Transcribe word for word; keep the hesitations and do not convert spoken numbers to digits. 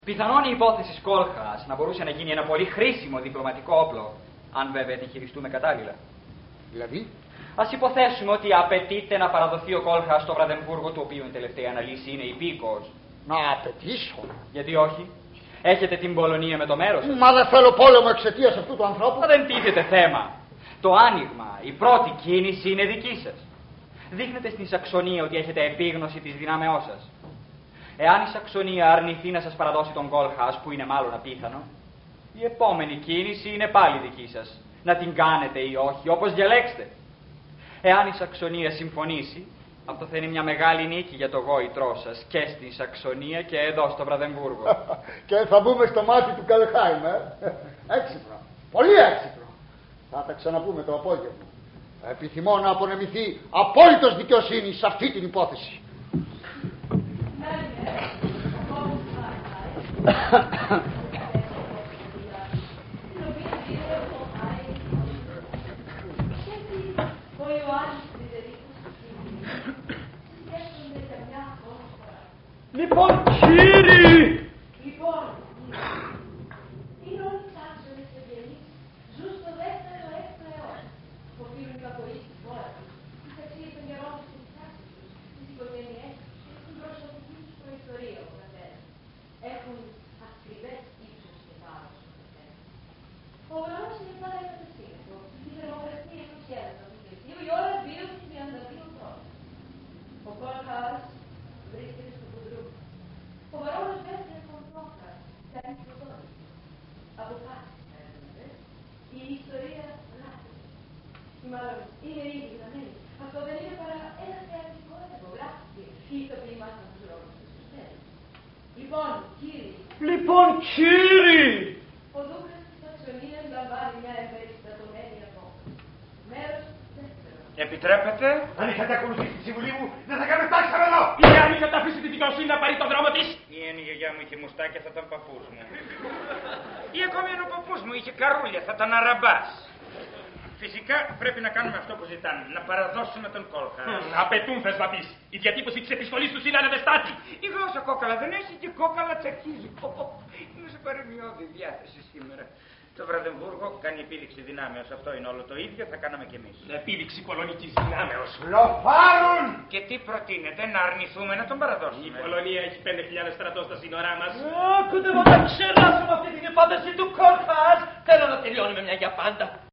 Πιθανόν η υπόθεση Κόλχας να μπορούσε να γίνει ένα πολύ χρήσιμο διπλωματικό όπλο, αν βέβαια τη χειριστούμε κατάλληλα. Δηλαδή, ας υποθέσουμε ότι απαιτείται να παραδοθεί ο Κόλχας στο Βραδεμβούργο, του οποίου η τελευταία αναλύση είναι υπήκοος. να απαιτήσω. Γιατί όχι? Έχετε την Πολωνία με το μέρος σας. Μα δεν θέλω πόλεμο εξαιτίας αυτού του ανθρώπου. Μα δεν τίθεται θέμα. Το άνοιγμα, η πρώτη κίνηση είναι δική σας. Δείχνετε στην Σαξονία ότι έχετε επίγνωση της δυνάμεώς σας. Εάν η Σαξονία αρνηθεί να σας παραδώσει τον Κόλχας, που είναι μάλλον απίθανο, η επόμενη κίνηση είναι πάλι δική σας. Να την κάνετε ή όχι, όπως διαλέξετε. Εάν η Σαξονία συμφωνήσει, αυτό θα είναι μια μεγάλη νίκη για το γόητρό σας και στην Σαξονία και εδώ στο Βραδεμβούργο. Και θα μπούμε στο μάτι του Καλχάιμ, ε. Έξυπνο. Πολύ έξυπνο. Θα τα ξαναπούμε το απόγευμα. Επιθυμώ να απονεμηθεί απόλυτος δικαιοσύνη σε αυτή την υπόθεση. Λοιπόν, κύριοι! Λοιπόν, είναι όλοι οι άξονες ευγενείς, ζουν στο δεύτερο έκτο αιώνα. Οφείλουν υπακοή στη χώρα τους, τις αξίες των γερών τους και τις τάξεις τους, τις οικογένειές τους και την προσωπική τους προϊστορία ο καθένας. Έχουν ακριβές ύψος και βάρος ο καθένας. Ο ουρανός είναι πάντα κατευθύνατο, η θερμοκρασία του σχέδιο του πλαισίου, η ώρα δύο και τριάντα δύο χρόνια. Ο Κόλχας βρίσκεται στο Κουδρού. Ο Βαρόνος Βέρτερ φον Κόλχας κάνει προδότηση. Αποφάσισε να έρχονται. Η ιστορία γράφει. Ή μάλλον είναι ήδη γραμμένη. Αυτό δεν είναι παρά ένα θεατρικό έργο. Γράφει η ηθοποιή μάθαν τους ρόλους του στο τέλος. Λοιπόν, κύριοι. Λοιπόν, κύριοι! Ο Δούκας της Σαξονίας λαμβάνει μια εμπεριστατωμένη απόφαση. Μέρος δεύτερο. Επιτρέπετε? Αν είχατε ακολουθήσει τη συμβουλή μου, δεν θα κάνετε τάξη εδώ! Ή αν είχατε αφήσει τη δικαιοσύνη να πάρει τον δρόμο της. Ή αν η γιαγιά μου είχε μουστάκια θα ήταν παππούς μου. Ή ακόμη αν ο παππούς μου είχε καρούλια θα ήταν αραμπάς. Φυσικά πρέπει να κάνουμε αυτό που ζητάνε, να παραδώσουμε τον Κόλχα. Απαιτούν, θες να πεις. Η διατύπωση της επιστολής τους είναι ανεδεστάτη. Η γλώσσα κόκαλα δεν έχει και κόκαλα τσακίζει. Είναι σε παρεμιώδη διάθεση σήμερα. Το Βραδεμβούργο κάνει επίδειξη δυνάμεως. Αυτό είναι όλο το ίδιο, θα κάναμε κι εμείς. Επίδειξη πολωνικής δυνάμεως. Λοφάρουν! Και τι προτείνετε, να αρνηθούμε να τον παραδώσουμε? Η Πολωνία έχει πέντε χιλιάδες στρατό στα σύνορά μας. Ακούτε, μα να ξεράσουμε αυτή την υπόθεση του Κόλχας. Θέλω να τελειώνουμε μια για πάντα.